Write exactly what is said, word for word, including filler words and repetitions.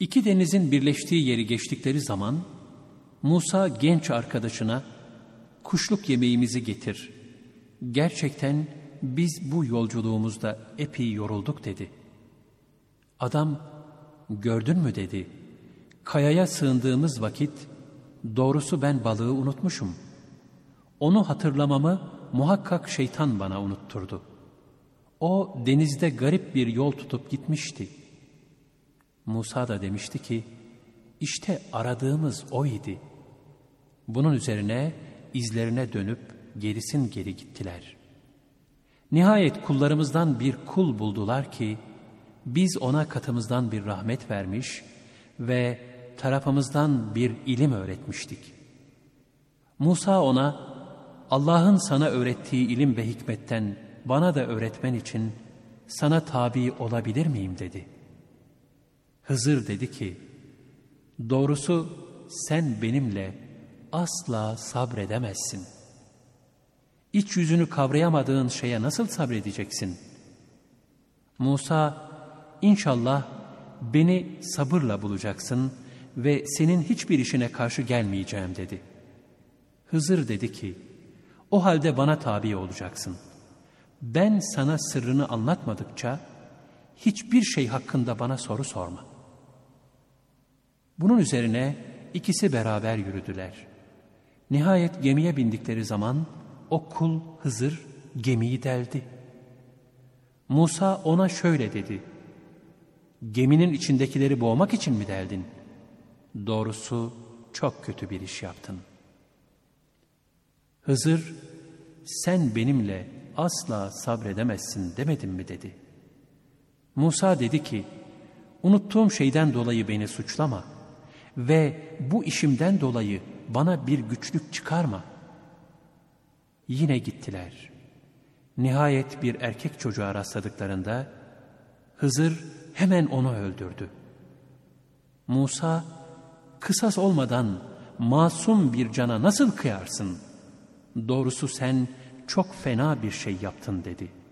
İki denizin birleştiği yeri geçtikleri zaman Musa genç arkadaşına kuşluk yemeğimizi getir. Gerçekten biz bu yolculuğumuzda epey yorulduk dedi. Adam gördün mü dedi. Kayaya sığındığımız vakit doğrusu ben balığı unutmuşum. Onu hatırlamamı muhakkak şeytan bana unutturdu. O denizde garip bir yol tutup gitmişti. Musa da demişti ki işte aradığımız o idi. Bunun üzerine izlerine dönüp gerisin geri gittiler. Nihayet kullarımızdan bir kul buldular ki biz ona katımızdan bir rahmet vermiş ve tarafımızdan bir ilim öğretmiştik. Musa ona Allah'ın sana öğrettiği ilim ve hikmetten bana da öğretmen için sana tabi olabilir miyim dedi. Hızır dedi ki doğrusu sen benimle asla sabredemezsin. İç yüzünü kavrayamadığın şeye nasıl sabredeceksin? Musa İnşallah beni sabırla bulacaksın ve senin hiçbir işine karşı gelmeyeceğim dedi. Hızır dedi ki o halde bana tabi olacaksın. Ben sana sırrını anlatmadıkça hiçbir şey hakkında bana soru sorma. Bunun üzerine ikisi beraber yürüdüler. Nihayet gemiye bindikleri zaman o kul Hızır gemiyi deldi. Musa ona şöyle dedi. Geminin içindekileri boğmak için mi deldin? Doğrusu çok kötü bir iş yaptın. Hızır, sen benimle asla sabredemezsin demedim mi dedi. Musa dedi ki, unuttuğum şeyden dolayı beni suçlama ve bu işimden dolayı bana bir güçlük çıkarma. Yine gittiler. Nihayet bir erkek çocuğa rastladıklarında Hızır hemen onu öldürdü. Musa, kısas olmadan masum bir cana nasıl kıyarsın? Doğrusu sen çok fena bir şey yaptın dedi.